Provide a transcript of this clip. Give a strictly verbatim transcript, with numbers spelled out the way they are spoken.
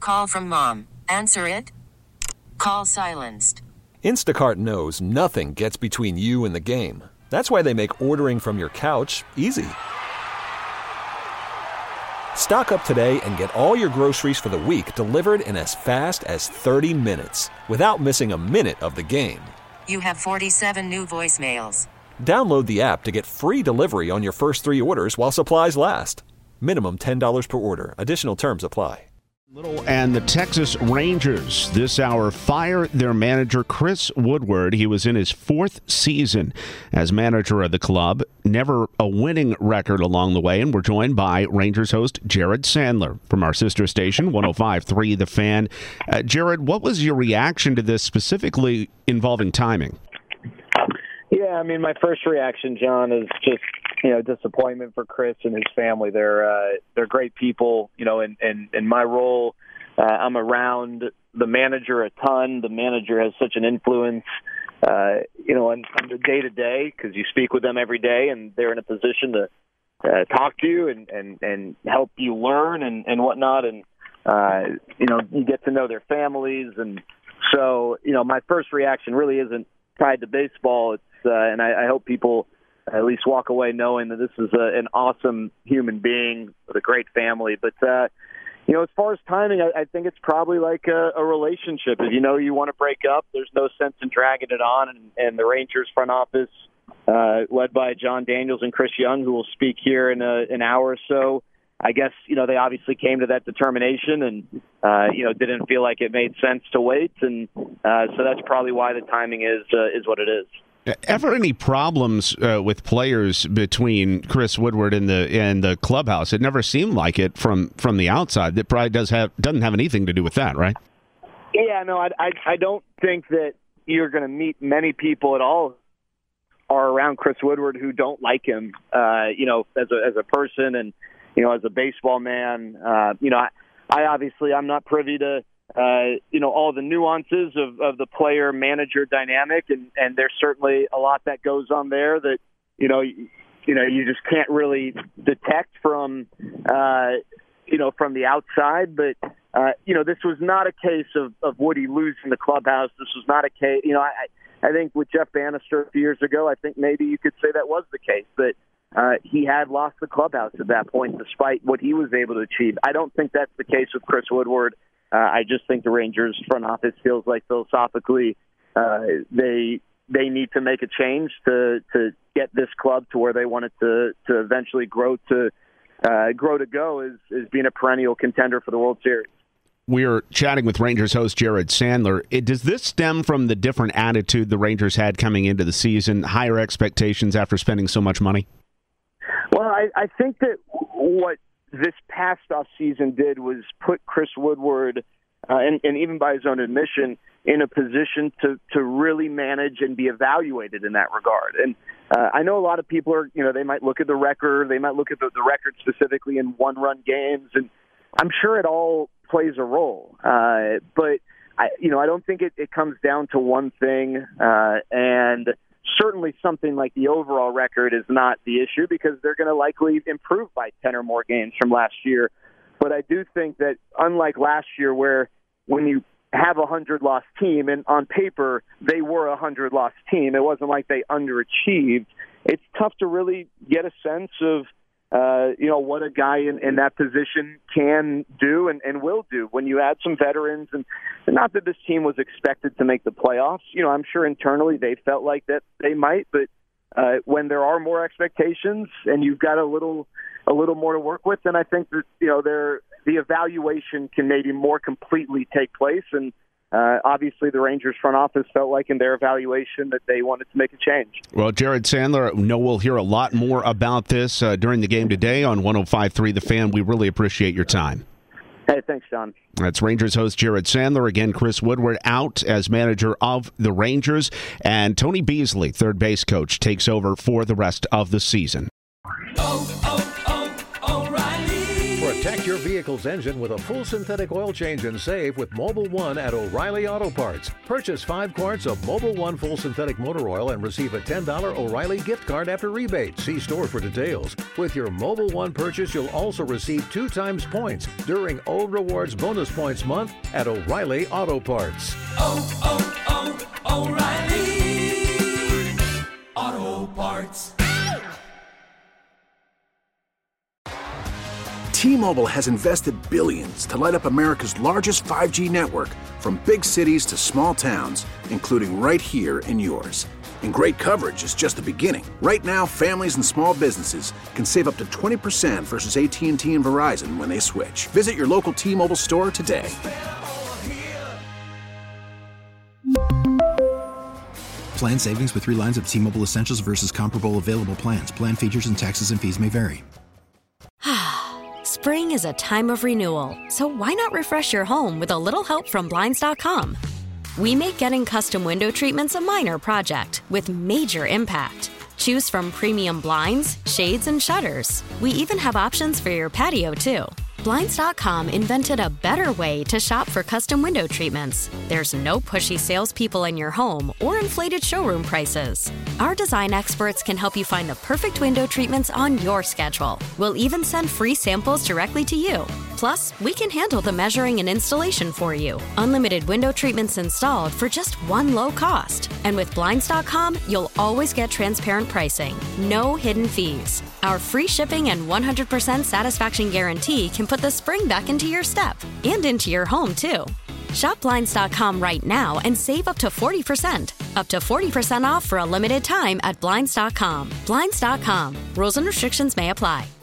call from mom. Answer it. Call silenced. Instacart knows nothing gets between you and the game. That's why they make ordering from your couch easy. Stock up today and get all your groceries for the week delivered in as fast as thirty minutes without missing a minute of the game. You have forty-seven new voicemails. Download the app to get free delivery on your first three orders while supplies last. Minimum ten dollars per order. Additional terms apply. And the Texas Rangers this hour fire their manager Chris Woodward. He was in his fourth season as manager of the club. Never a winning record along the way. And we're joined by Rangers host Jared Sandler from our sister station, one oh five point three The Fan. Uh, Jared, what was your reaction to this, specifically involving timing? Yeah, I mean, my first reaction, John, is just, you know, disappointment for Chris and his family. They're uh, they're great people, you know, and in, in, in my role, uh, I'm around the manager a ton. The manager has such an influence, uh, you know, on, on the day-to-day, because you speak with them every day, and they're in a position to uh, talk to you and, and, and help you learn and, and whatnot. And, uh, you know, you get to know their families. And so, you know, my first reaction really isn't tied to baseball. It's uh, and I, I hope people at least walk away knowing that this is a, an awesome human being with a great family. But, uh, you know, as far as timing, I, I think it's probably like a, a relationship. If you know you want to break up, there's no sense in dragging it on. And, and the Rangers front office, uh, led by John Daniels and Chris Young, who will speak here in a, an hour or so, I guess, you know, they obviously came to that determination and, uh, you know, didn't feel like it made sense to wait. And uh, so that's probably why the timing is uh, is what it is. Ever any problems uh, with players between Chris Woodward and the and the clubhouse? It never seemed like it from, from the outside. That probably does have doesn't have anything to do with that, right? Yeah, no, I I, I don't think that you're going to meet many people at all are around Chris Woodward who don't like him. Uh, you know, as a as a person and you know as a baseball man. Uh, you know, I, I obviously I'm not privy to. Uh, you know, all the nuances of, of the player-manager dynamic, and, and there's certainly a lot that goes on there that, you know, you, you know, you just can't really detect from, uh, you know, from the outside. But, uh, you know, this was not a case of, of Woody losing the clubhouse. This was not a case, you know, I, I think with Jeff Bannister a few years ago, I think maybe you could say that was the case, but uh, he had lost the clubhouse at that point despite what he was able to achieve. I don't think that's the case with Chris Woodward. Uh, I just think the Rangers front office feels like philosophically uh, they they need to make a change to to get this club to where they want it to to eventually grow to uh, grow to go as, as being a perennial contender for the World Series. We're chatting with Rangers host Jared Sandler. It, does this stem from the different attitude the Rangers had coming into the season, higher expectations after spending so much money? Well, I, I think that what this past offseason did was put Chris Woodward, uh, and, and even by his own admission, in a position to, to really manage and be evaluated in that regard. And uh, I know a lot of people are, you know, they might look at the record, they might look at the, the record specifically in one-run games, and I'm sure it all plays a role. Uh, but, I, you know, I don't think it, it comes down to one thing, uh, and certainly something like the overall record is not the issue because they're going to likely improve by ten or more games from last year. But I do think that unlike last year where when you have a hundred-loss team, and on paper they were a hundred-loss team, it wasn't like they underachieved, it's tough to really get a sense of uh, you know, what a guy in, in that position can do and, and will do when you add some veterans. And, and not that this team was expected to make the playoffs. You know, I'm sure internally they felt like that they might, but uh, when there are more expectations and you've got a little a little more to work with, then I think that, you know, they're, the evaluation can maybe more completely take place. And Uh, obviously, the Rangers front office felt like in their evaluation that they wanted to make a change. Well, Jared Sandler, know we'll hear a lot more about this uh, during the game today on one oh five point three The Fan. We really appreciate your time. Hey, thanks, John. That's Rangers host Jared Sandler. Again, Chris Woodward out as manager of the Rangers. And Tony Beasley, third base coach, takes over for the rest of the season. Oh, oh, oh, O'Reilly. Protect your vehicle vehicle's engine with a full synthetic oil change and save with Mobil one at O'Reilly Auto Parts. Purchase five quarts of Mobil one full synthetic motor oil and receive a ten dollars O'Reilly gift card after rebate. See store for details. With your Mobil one purchase, you'll also receive two times points during O Rewards Bonus Points Month at O'Reilly Auto Parts. Oh, oh, oh, O'Reilly Auto Parts. T-Mobile has invested billions to light up America's largest five G network, from big cities to small towns, including right here in yours. And great coverage is just the beginning. Right now, families and small businesses can save up to twenty percent versus A T and T and Verizon when they switch. Visit your local T-Mobile store today. Plan savings with three lines of T-Mobile Essentials versus comparable available plans. Plan features and taxes and fees may vary. Spring is a time of renewal, so why not refresh your home with a little help from Blinds dot com? We make getting custom window treatments a minor project with major impact. Choose from premium blinds, shades, and shutters. We even have options for your patio, too. Blinds dot com invented a better way to shop for custom window treatments. There's no pushy salespeople in your home or inflated showroom prices. Our design experts can help you find the perfect window treatments on your schedule. We'll even send free samples directly to you. Plus, we can handle the measuring and installation for you. Unlimited window treatments installed for just one low cost. And with Blinds dot com, you'll always get transparent pricing. No hidden fees. Our free shipping and one hundred percent satisfaction guarantee can put the spring back into your step and into your home, too. Shop Blinds dot com right now and save up to forty percent. Up to forty percent off for a limited time at Blinds dot com. Blinds dot com. Rules and restrictions may apply.